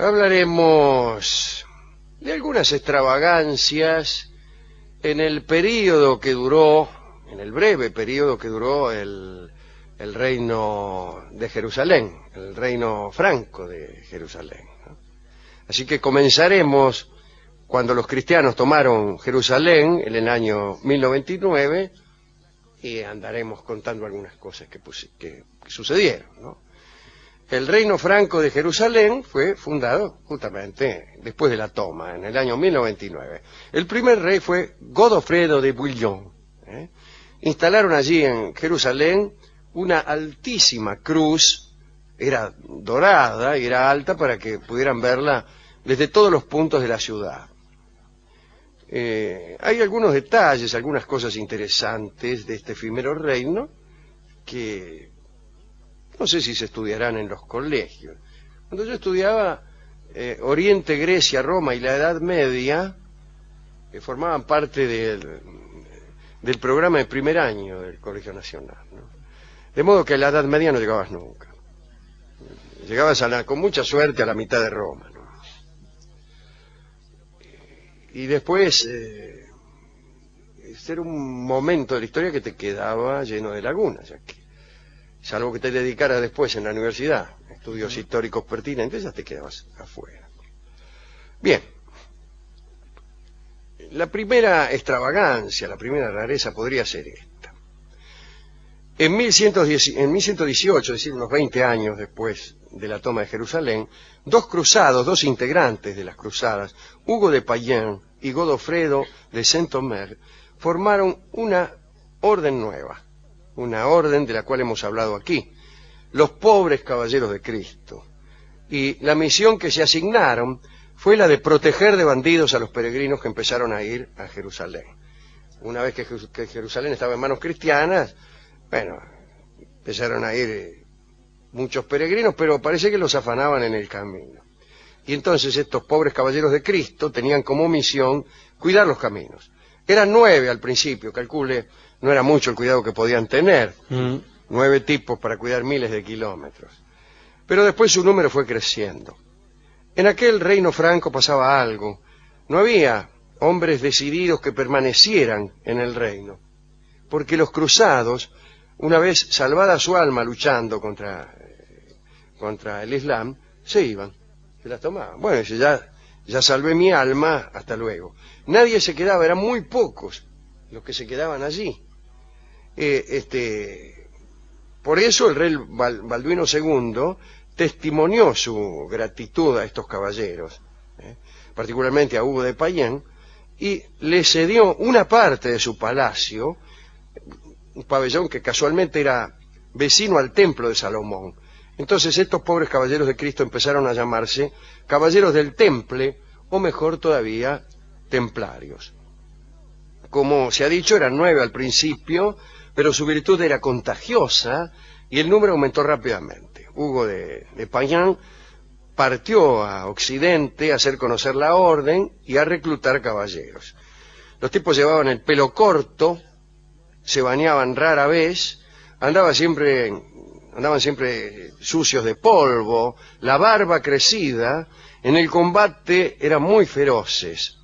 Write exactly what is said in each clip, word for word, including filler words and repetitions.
hablaremos de algunas extravagancias en el periodo que duró, en el breve periodo que duró el, el reino de Jerusalén, el reino franco de Jerusalén, ¿no? Así que comenzaremos cuando los cristianos tomaron Jerusalén en el año mil noventa y nueve y andaremos contando algunas cosas que, que, que sucedieron, ¿no? El reino franco de Jerusalén fue fundado justamente después de la toma, en el año mil noventa y nueve. El primer rey fue Godofredo de Bouillon, ¿eh? Instalaron allí en Jerusalén una altísima cruz, era dorada y era alta para que pudieran verla desde todos los puntos de la ciudad. Eh, hay algunos detalles, algunas cosas interesantes de este efímero reino que no sé si se estudiarán en los colegios. Cuando yo estudiaba eh, Oriente, Grecia, Roma y la Edad Media, eh, formaban parte del, del programa de primer año del Colegio Nacional, ¿no? De modo que a la Edad Media no llegabas nunca. Llegabas a la, con mucha suerte a la mitad de Roma, ¿no? Y después, eh, ese era un momento de la historia que te quedaba lleno de lagunas, ya que salvo que te dedicaras después en la universidad, estudios históricos pertinentes, ya te quedabas afuera. Bien, la primera extravagancia, la primera rareza podría ser esta. En mil ciento dieciocho, es decir, unos veinte años después de la toma de Jerusalén, dos cruzados, dos integrantes de las cruzadas, Hugo de Payens y Godofredo de Saint-Omer, formaron una orden nueva. Una orden de la cual hemos hablado aquí, los pobres caballeros de Cristo. Y la misión que se asignaron fue la de proteger de bandidos a los peregrinos que empezaron a ir a Jerusalén. Una vez que, que Jerusalén estaba en manos cristianas, bueno, empezaron a ir muchos peregrinos, pero parece que los afanaban en el camino. Y entonces estos pobres caballeros de Cristo tenían como misión cuidar los caminos. Eran nueve al principio, calcule, no era mucho el cuidado que podían tener, mm. nueve tipos para cuidar miles de kilómetros. Pero después su número fue creciendo. En aquel reino franco pasaba algo. No había hombres decididos que permanecieran en el reino, porque los cruzados, una vez salvada su alma luchando contra, contra el Islam, se iban, se las tomaban. Bueno, ya, ya salvé mi alma, hasta luego. Nadie se quedaba, eran muy pocos los que se quedaban allí. Eh, este, por eso el rey Bal, Balduino segundo testimonió su gratitud a estos caballeros, eh, particularmente a Hugo de Payens, y le cedió una parte de su palacio, un pabellón que casualmente era vecino al templo de Salomón. Entonces estos pobres caballeros de Cristo empezaron a llamarse caballeros del Temple, o mejor todavía, templarios. Como se ha dicho, eran nueve al principio, pero su virtud era contagiosa y el número aumentó rápidamente. Hugo de, de Payens partió a Occidente a hacer conocer la orden y a reclutar caballeros. Los tipos llevaban el pelo corto, se bañaban rara vez, andaban siempre, andaban siempre sucios de polvo, la barba crecida, en el combate eran muy feroces.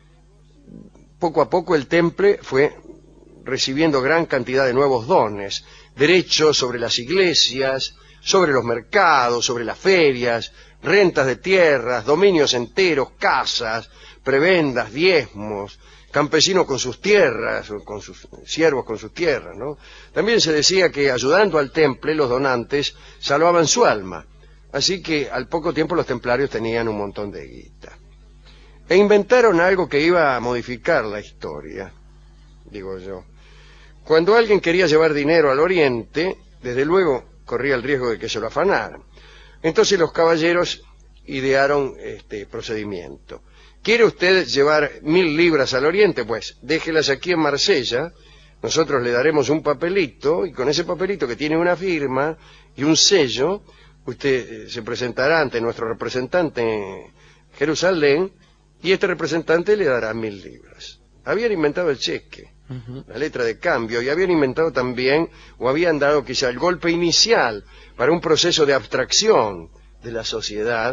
Poco a poco el temple fue recibiendo gran cantidad de nuevos dones, derechos sobre las iglesias, sobre los mercados, sobre las ferias, rentas de tierras, dominios enteros, casas, prebendas, diezmos, campesinos con sus tierras, con sus siervos con sus tierras, ¿no? También se decía que ayudando al temple los donantes salvaban su alma, así que al poco tiempo los templarios tenían un montón de guita. E inventaron algo que iba a modificar la historia, digo yo. Cuando alguien quería llevar dinero al oriente, desde luego corría el riesgo de que se lo afanaran. Entonces los caballeros idearon este procedimiento. ¿Quiere usted llevar mil libras al oriente? Pues déjelas aquí en Marsella, nosotros le daremos un papelito, y con ese papelito que tiene una firma y un sello, usted se presentará ante nuestro representante en Jerusalén, y este representante le dará mil libras. Habían inventado el cheque, uh-huh. la letra de cambio, y habían inventado también, o habían dado quizá el golpe inicial para un proceso de abstracción de la sociedad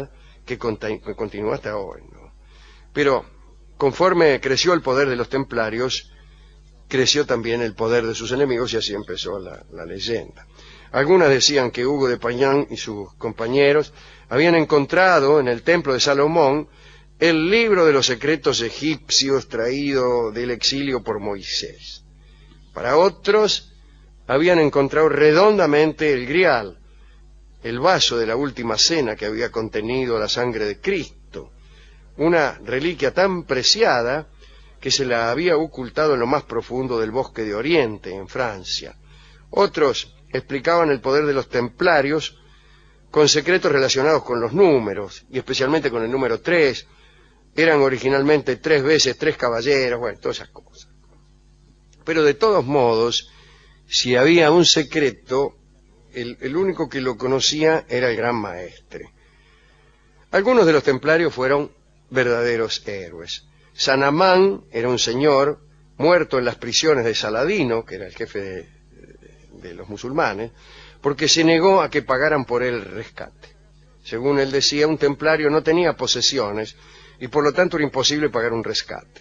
que, que continúa hasta hoy, ¿no? Pero conforme creció el poder de los templarios, creció también el poder de sus enemigos y así empezó la, la leyenda. Algunas decían que Hugo de Payan y sus compañeros habían encontrado en el templo de Salomón el libro de los secretos egipcios traído del exilio por Moisés. Para otros, habían encontrado redondamente el grial, el vaso de la última cena que había contenido la sangre de Cristo, una reliquia tan preciada que se la había ocultado en lo más profundo del bosque de Oriente, en Francia. Otros explicaban el poder de los templarios con secretos relacionados con los números, y especialmente con el número tres. Eran originalmente tres veces tres caballeros, bueno, todas esas cosas. Pero de todos modos, si había un secreto, el, el único que lo conocía era el gran maestre. Algunos de los templarios fueron verdaderos héroes. San Amán era un señor muerto en las prisiones de Saladino, que era el jefe de, de, de los musulmanes, porque se negó a que pagaran por él el rescate. Según él decía, un templario no tenía posesiones y por lo tanto era imposible pagar un rescate.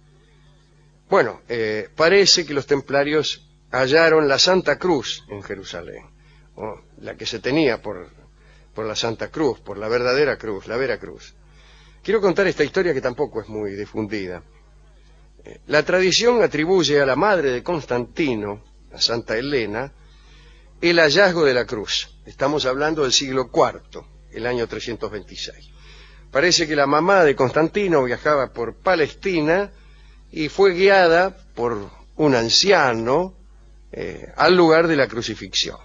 Bueno, eh, parece que los templarios hallaron la Santa Cruz en Jerusalén, ¿no? La que se tenía por, por la Santa Cruz, por la verdadera cruz, la Vera Cruz. Quiero contar esta historia que tampoco es muy difundida. Eh, la tradición atribuye a la madre de Constantino, a Santa Elena, el hallazgo de la cruz. Estamos hablando del siglo cuarto, el año trescientos veintiséis. Parece que la mamá de Constantino viajaba por Palestina y fue guiada por un anciano eh, al lugar de la crucifixión.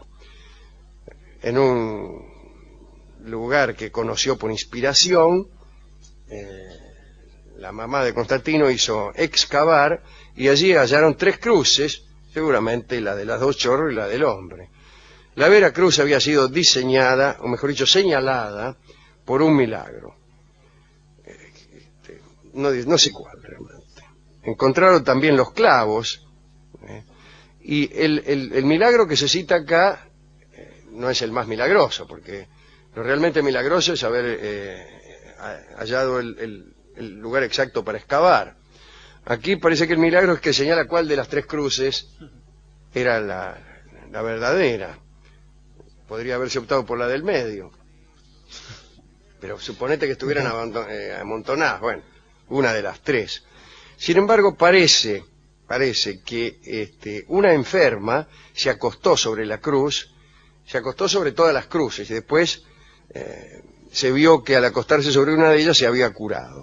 En un lugar que conoció por inspiración, eh, la mamá de Constantino hizo excavar y allí hallaron tres cruces, seguramente la de las dos chorros y la del hombre. La Vera Cruz había sido diseñada, o mejor dicho, señalada por un milagro. Este, no, no sé cuál realmente. Encontraron también los clavos, ¿eh? y el, el, el milagro que se cita acá eh, no es el más milagroso, porque lo realmente milagroso es haber eh, hallado el, el, el lugar exacto para excavar. Aquí parece que el milagro es que señala cuál de las tres cruces era la, la verdadera. Podría haberse optado por la del medio, pero suponete que estuvieran eh, amontonadas, bueno, una de las tres. Sin embargo, parece, parece que este, una enferma se acostó sobre la cruz, se acostó sobre todas las cruces, y después eh, se vio que al acostarse sobre una de ellas se había curado.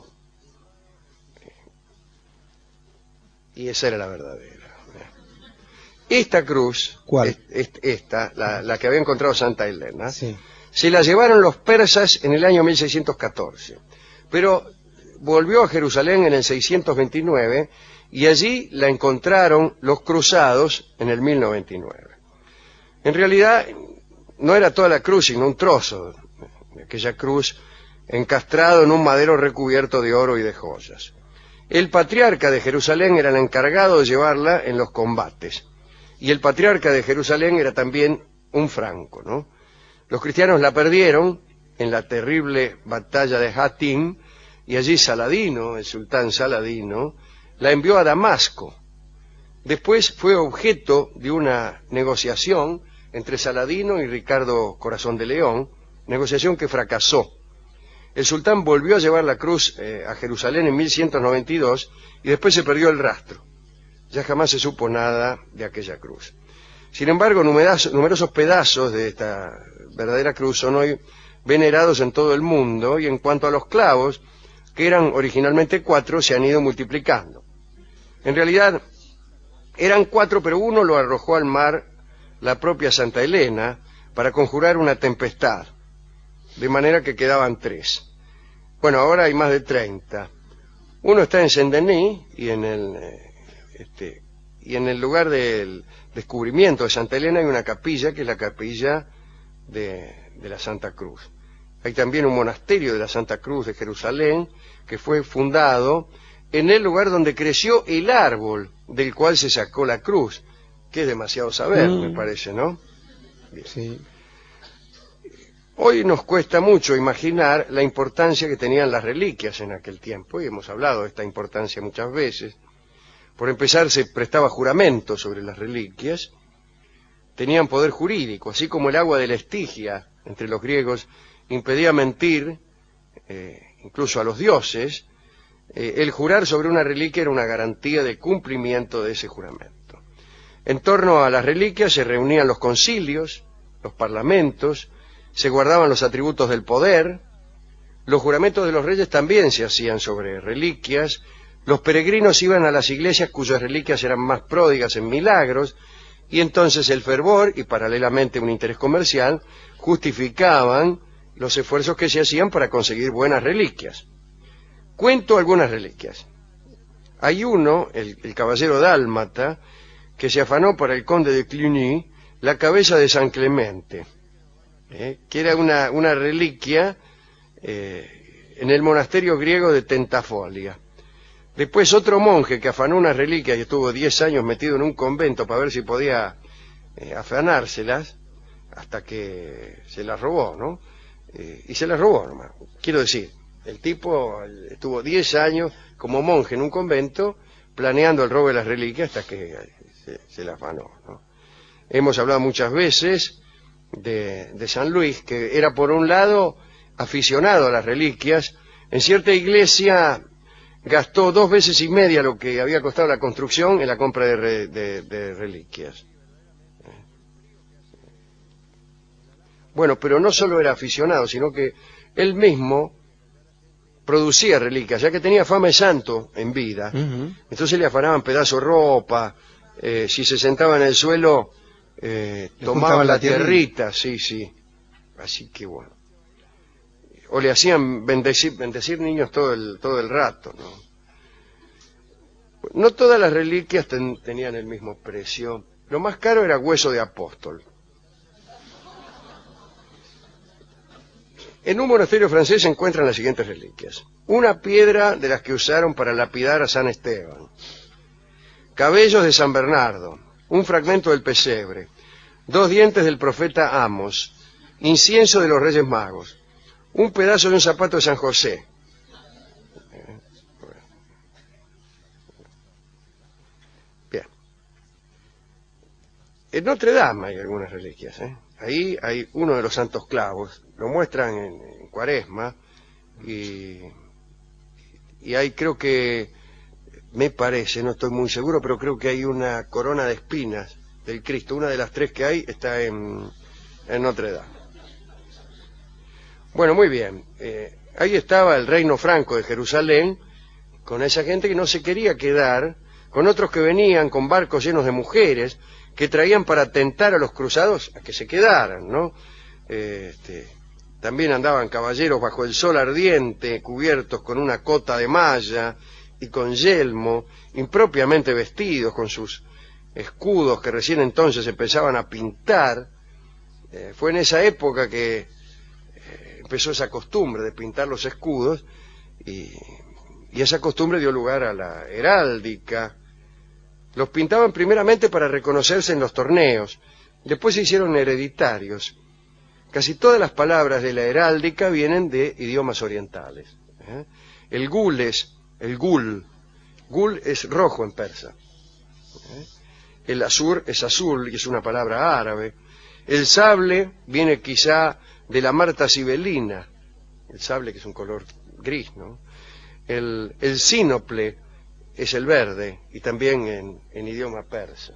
Y esa era la verdadera. Esta cruz, ¿cuál? Esta, la, la que había encontrado Santa Elena, sí. Se la llevaron los persas en el año mil seiscientos catorce, pero volvió a Jerusalén en el seiscientos veintinueve y allí la encontraron los cruzados en el mil noventa y nueve. En realidad no era toda la cruz, sino un trozo de aquella cruz encastrado en un madero recubierto de oro y de joyas. El patriarca de Jerusalén era el encargado de llevarla en los combates. Y el patriarca de Jerusalén era también un franco, ¿no? Los cristianos la perdieron en la terrible batalla de Hattin, y allí Saladino, el sultán Saladino, la envió a Damasco. Después fue objeto de una negociación entre Saladino y Ricardo Corazón de León, negociación que fracasó. El sultán volvió a llevar la cruz eh, a Jerusalén en mil ciento noventa y dos y después se perdió el rastro. Ya jamás se supo nada de aquella cruz. Sin embargo, numerosos, numerosos pedazos de esta verdadera cruz son hoy venerados en todo el mundo, y en cuanto a los clavos, que eran originalmente cuatro, se han ido multiplicando. En realidad, eran cuatro, pero uno lo arrojó al mar la propia Santa Elena para conjurar una tempestad, de manera que quedaban tres. Bueno, ahora hay más de treinta. Uno está en Saint-Denis y en el... Eh, Este, y en el lugar del descubrimiento de Santa Elena hay una capilla, que es la capilla de, de la Santa Cruz. Hay también un monasterio de la Santa Cruz de Jerusalén, que fue fundado en el lugar donde creció el árbol del cual se sacó la cruz, que es demasiado saber, mm. me parece, ¿no? Bien. Sí. Hoy nos cuesta mucho imaginar la importancia que tenían las reliquias en aquel tiempo, y hemos hablado de esta importancia muchas veces. Por empezar, se prestaba juramento sobre las reliquias, tenían poder jurídico, así como el agua de la Estigia entre los griegos impedía mentir, eh, incluso a los dioses. Eh, el jurar sobre una reliquia era una garantía de cumplimiento de ese juramento. En torno a las reliquias se reunían los concilios, los parlamentos, se guardaban los atributos del poder, los juramentos de los reyes también se hacían sobre reliquias, los peregrinos iban a las iglesias cuyas reliquias eran más pródigas en milagros, y entonces el fervor y paralelamente un interés comercial justificaban los esfuerzos que se hacían para conseguir buenas reliquias. Cuento algunas reliquias. Hay uno, el, el caballero dálmata, que se afanó para el conde de Cluny la cabeza de San Clemente, eh, que era una, una reliquia eh, en el monasterio griego de Tentafolia. Después otro monje que afanó unas reliquias y estuvo diez años metido en un convento para ver si podía eh, afanárselas, hasta que se las robó, ¿no? Eh, y se las robó nomás. Quiero decir, el tipo estuvo diez años como monje en un convento planeando el robo de las reliquias hasta que se, se las afanó, ¿no? Hemos hablado muchas veces de, de San Luis, que era por un lado aficionado a las reliquias. En cierta iglesia gastó dos veces y media lo que había costado la construcción en la compra de, re, de, de reliquias. Bueno, pero no solo era aficionado, sino que él mismo producía reliquias, ya que tenía fama de santo en vida. Uh-huh. Entonces le afanaban pedazos de ropa, eh, si se sentaba en el suelo, eh, tomaban la tierrita, sí, sí. Así que bueno. O le hacían bendecir, bendecir niños todo el, todo el rato, ¿no? No todas las reliquias ten, tenían el mismo precio. Lo más caro era hueso de apóstol. En un monasterio francés se encuentran las siguientes reliquias: una piedra de las que usaron para lapidar a San Esteban, cabellos de San Bernardo, un fragmento del pesebre, dos dientes del profeta Amos, incienso de los Reyes Magos, un pedazo de un zapato de San José. Bien. En Notre Dame hay algunas reliquias, ¿eh? Ahí hay uno de los santos clavos, lo muestran en, en Cuaresma, y, y hay, creo que, me parece, no estoy muy seguro, pero creo que hay una corona de espinas del Cristo. Una de las tres que hay está en, en Notre Dame. Bueno, muy bien. Eh, ahí estaba el reino franco de Jerusalén, con esa gente que no se quería quedar, con otros que venían con barcos llenos de mujeres, que traían para tentar a los cruzados a que se quedaran, ¿no? Eh, este, también andaban caballeros bajo el sol ardiente, cubiertos con una cota de malla y con yelmo, impropiamente vestidos, con sus escudos que recién entonces empezaban a pintar. Eh, fue en esa época que eh, empezó esa costumbre de pintar los escudos, y, y esa costumbre dio lugar a la heráldica. Los pintaban primeramente para reconocerse en los torneos, después se hicieron hereditarios. Casi todas las palabras de la heráldica vienen de idiomas orientales, ¿eh? El gules, el gul, gul es rojo en persa, ¿eh? El azur es azul, y es una palabra árabe. El sable viene quizá de la marta sibelina, el sable que es un color gris, ¿no? El, el sínople es el verde, y también en, en idioma persa.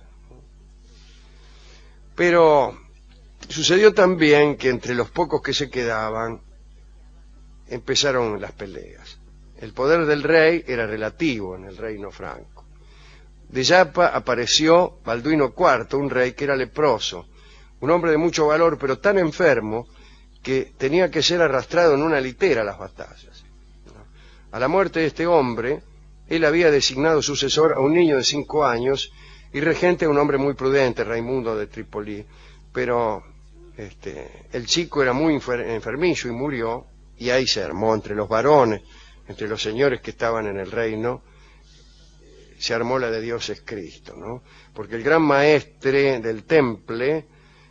Pero sucedió también que entre los pocos que se quedaban empezaron las peleas. El poder del rey era relativo en el reino franco. De Yapa apareció Balduino cuarto, un rey que era leproso, un hombre de mucho valor, pero tan enfermo que tenía que ser arrastrado en una litera a las batallas. A la muerte de este hombre, él había designado sucesor a un niño de cinco años y regente a un hombre muy prudente, Raimundo de Trípoli, pero este, el chico era muy enfer enfermizo y murió, y ahí se armó entre los varones, entre los señores que estaban en el reino, se armó la de Dios es Cristo, ¿no? Porque el gran maestre del temple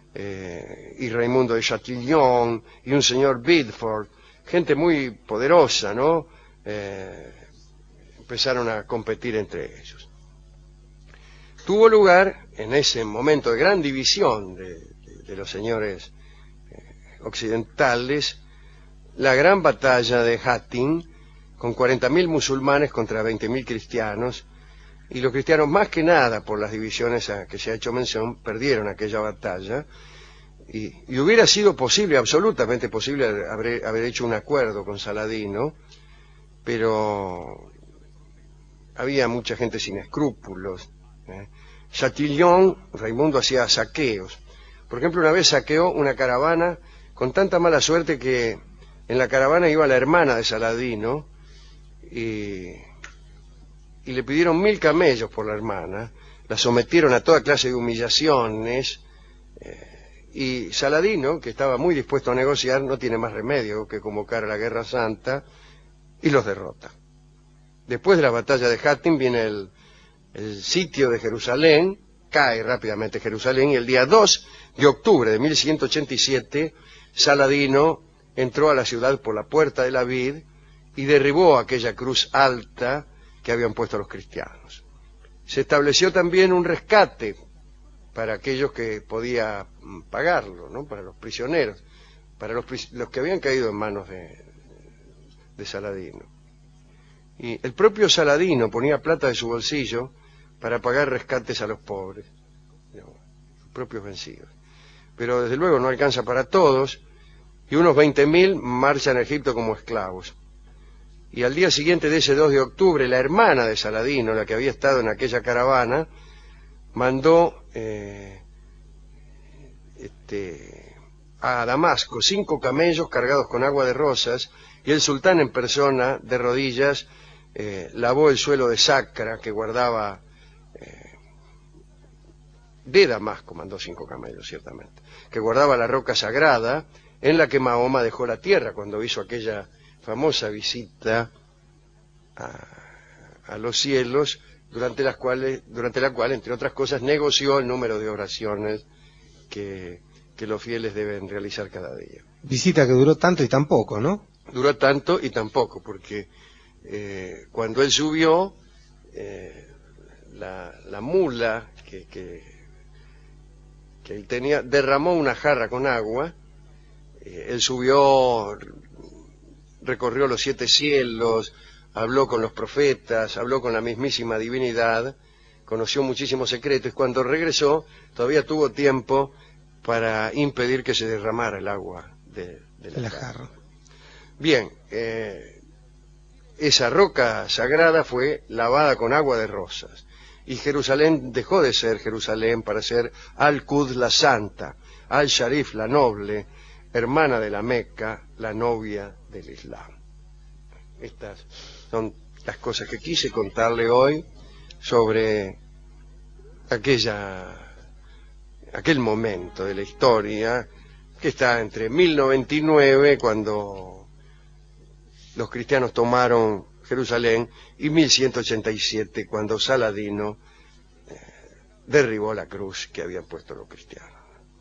eh, y Raimundo de Chatillon, y un señor Bidford, gente muy poderosa, ¿no? Eh, empezaron a competir entre ellos. Tuvo lugar, en ese momento de gran división de, de, de los señores eh, occidentales, la gran batalla de Hattin, con cuarenta mil musulmanes contra veinte mil cristianos, y los cristianos, más que nada por las divisiones a que se ha hecho mención, perdieron aquella batalla, y, y hubiera sido posible, absolutamente posible, haber, haber hecho un acuerdo con Saladino, pero había mucha gente sin escrúpulos. ¿eh? Chatillon, Raimundo, hacía saqueos. Por ejemplo, una vez saqueó una caravana con tanta mala suerte que en la caravana iba la hermana de Saladino y, y le pidieron mil camellos por la hermana, la sometieron a toda clase de humillaciones, eh, y Saladino, que estaba muy dispuesto a negociar, no tiene más remedio que convocar a la Guerra Santa y los derrota. Después de la batalla de Hattin viene el, el sitio de Jerusalén, cae rápidamente Jerusalén, y el día dos de octubre de mil ciento ochenta y siete Saladino entró a la ciudad por la puerta de la vid y derribó aquella cruz alta que habían puesto los cristianos. Se estableció también un rescate para aquellos que podía pagarlo, ¿no? Para los prisioneros, para los, los que habían caído en manos de, de Saladino. Y el propio Saladino ponía plata de su bolsillo para pagar rescates a los pobres, ¿no? Sus propios vencidos. Pero desde luego no alcanza para todos, y unos veinte mil marchan a Egipto como esclavos. Y al día siguiente de ese dos de octubre, la hermana de Saladino, la que había estado en aquella caravana, mandó eh, este, a Damasco cinco camellos cargados con agua de rosas, y el sultán en persona, de rodillas, eh, lavó el suelo de Sacra que guardaba eh, de Damasco, mandó cinco camellos ciertamente, que guardaba la roca sagrada en la que Mahoma dejó la tierra cuando hizo aquella famosa visita a, a los cielos, durante las cuales, durante la cual, entre otras cosas, negoció el número de oraciones que, que los fieles deben realizar cada día. Visita que duró tanto y tan poco, ¿no? Duró tanto y tan poco, porque eh, cuando él subió, eh, la, la mula que, que, que él tenía derramó una jarra con agua. Eh, él subió, recorrió los siete cielos, habló con los profetas, habló con la mismísima divinidad, conoció muchísimos secretos, y cuando regresó todavía tuvo tiempo para impedir que se derramara el agua de, de la, de la jarra. jarra. Bien, eh, esa roca sagrada fue lavada con agua de rosas, y Jerusalén dejó de ser Jerusalén para ser Al-Quds la Santa, Al-Sharif la Noble, hermana de la Meca, la novia del Islam. Estas son las cosas que quise contarle hoy sobre aquella, aquel momento de la historia que está entre mil noventa y nueve, cuando los cristianos tomaron Jerusalén, y mil ciento ochenta y siete, cuando Saladino eh, derribó la cruz que habían puesto los cristianos.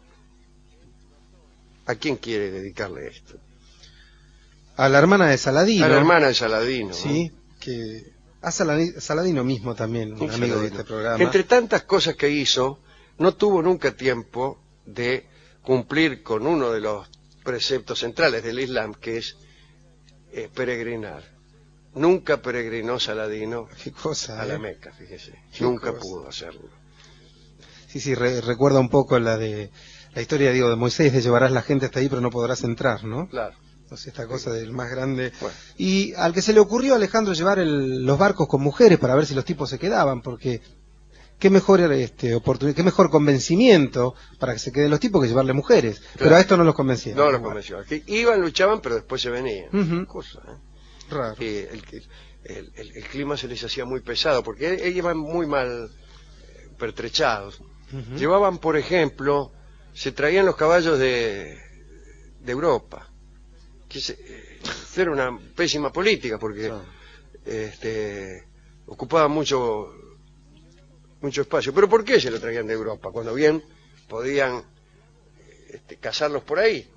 ¿A quién quiere dedicarle esto? A la hermana de Saladino. A la hermana de Saladino. Sí, ¿no? Que a Saladino mismo también, un amigo Saladino. de este programa. Entre tantas cosas que hizo, no tuvo nunca tiempo de cumplir con uno de los preceptos centrales del Islam, que es eh, peregrinar. Nunca peregrinó Saladino Qué cosa, a la ¿eh? Meca, fíjese. Qué Nunca cosa. pudo hacerlo. Sí, sí, re recuerda un poco la de la historia, digo, de Moisés, de llevarás la gente hasta ahí pero no podrás entrar, ¿no? Claro. Entonces esta cosa del más grande. Bueno. Y al que se le ocurrió a Alejandro llevar el, los barcos con mujeres para ver si los tipos se quedaban, porque qué mejor este oportunidad, qué mejor convencimiento para que se queden los tipos que llevarle mujeres. Claro. Pero a esto no los convencieron. No los convenció. Aquí iban, luchaban, pero después se venían. Uh-huh. Cosa, ¿eh? Raro. Eh, el, el, el, el clima se les hacía muy pesado, porque ellos iban muy mal eh, pertrechados. Uh-huh. Llevaban, por ejemplo, se traían los caballos de, de Europa. Que se, eh, era una pésima política, porque no. este, ocupaban mucho, mucho espacio. ¿Pero por qué se lo traían de Europa? Cuando bien podían este, cazarlos por ahí,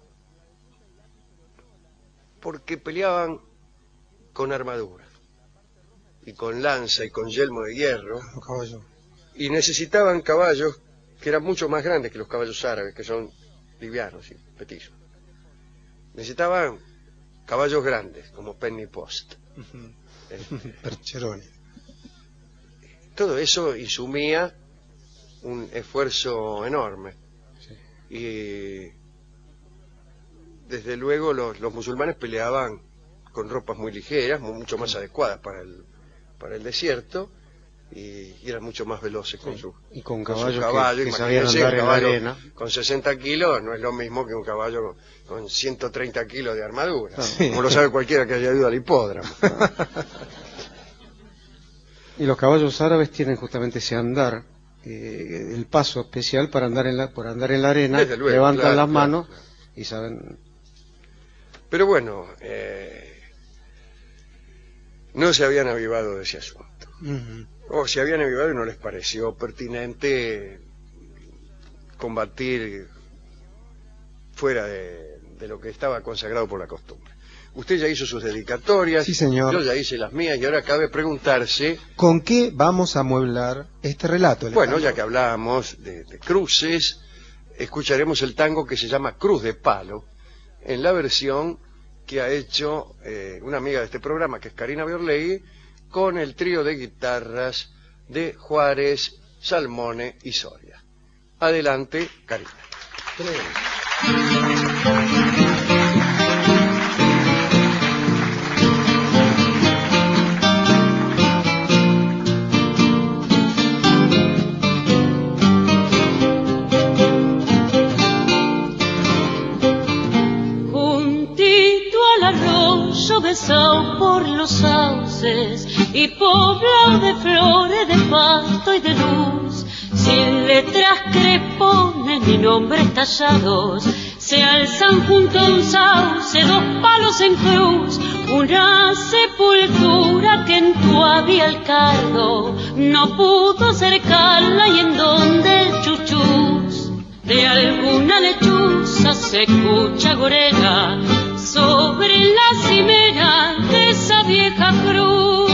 porque peleaban con armadura, y con lanza, y con yelmo de hierro, y necesitaban caballos que eran mucho más grandes que los caballos árabes, que son livianos y petizos. Necesitaban caballos grandes, como Penny Post. Uh-huh. Percheroni. Todo eso insumía un esfuerzo enorme. Sí. Y desde luego los, los musulmanes peleaban con ropas muy ligeras, mucho más adecuadas para el, para el desierto, y, y eran mucho más veloces con sí. sus y con con caballos, sus caballos. que, que sabían andar en la arena. Con sesenta kilos no es lo mismo que un caballo con, con ciento treinta kilos de armadura, sí. como lo sabe cualquiera que haya ido al hipódromo. Y los caballos árabes tienen justamente ese andar, eh, el paso especial para andar en la, por andar en la arena, luego, levantan claro, las claro, manos claro. y saben. Pero bueno, eh, no se habían avivado de ese asunto. Uh-huh. O se habían avivado y no les pareció pertinente combatir fuera de, de lo que estaba consagrado por la costumbre. Usted ya hizo sus dedicatorias, sí, señor. Yo ya hice las mías, y ahora cabe preguntarse... ¿Con qué vamos a amueblar este relato? Bueno, ya que hablábamos de, de cruces, escucharemos el tango que se llama Cruz de Palo, en la versión que ha hecho eh, una amiga de este programa, que es Karina Biorlegui, con el trío de guitarras de Juárez, Salmone y Soria. Adelante, Karina. Juntito al arroyo besado por los sauces y poblado de flores, de pasto y de luz, sin letras crepones ni nombres tallados, se alzan junto a un sauce dos palos en cruz, una sepultura que entuabía el cardo, no pudo cercarla, y en donde el chuchús de alguna lechuza se escucha gorela sobre la cimera de esa vieja cruz.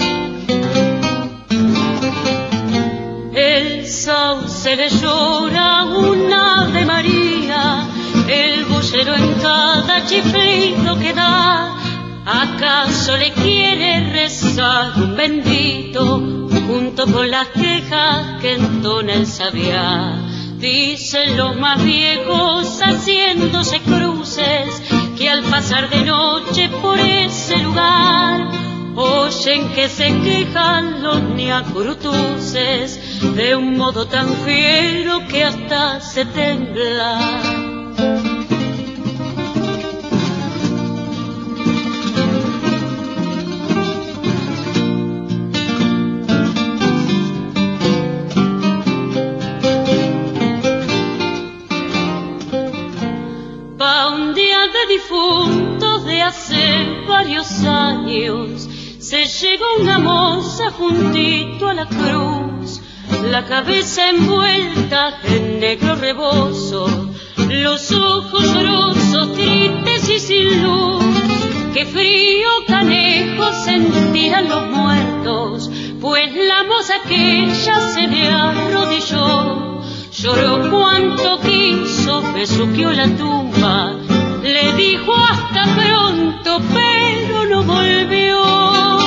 El sauce le llora una Ave María, el bullero en cada chiflido que da. ¿Acaso le quiere rezar un bendito junto con las quejas que entona el sabiá? Dicen los más viejos haciéndose cruces que al pasar de noche por ese lugar oyen que se quejan los niacurutuces de un modo tan fiero que hasta se tembla. Pa' un día de difuntos de hace varios años se llegó una moza juntito a la cruz, la cabeza envuelta en negro rebozo, los ojos llorosos, tristes y sin luz. Qué frío canejo sentirán los muertos, pues la moza aquella se me arrodilló, lloró cuanto quiso, besuqueó la tumba, le dijo hasta pronto, pero no volvió.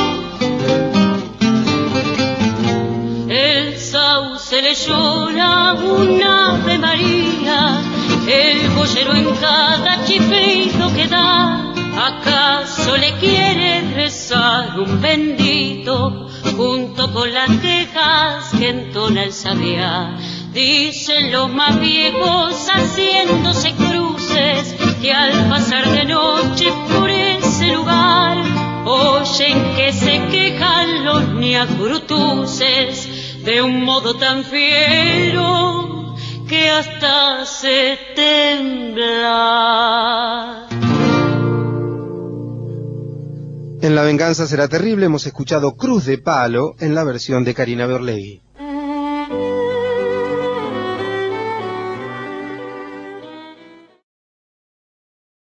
El sauce le llora una Ave María, el boyero en cada chiflido que da. ¿Acaso le quiere rezar un bendito junto con las quejas que entona el sabiá? Dicen los más viejos haciéndose cruces que al pasar de noche por ese lugar oyen que se quejan los niacurutuces de un modo tan fiero que hasta se tembla. En La venganza será terrible hemos escuchado Cruz de Palo en la versión de Karina Biorlegui.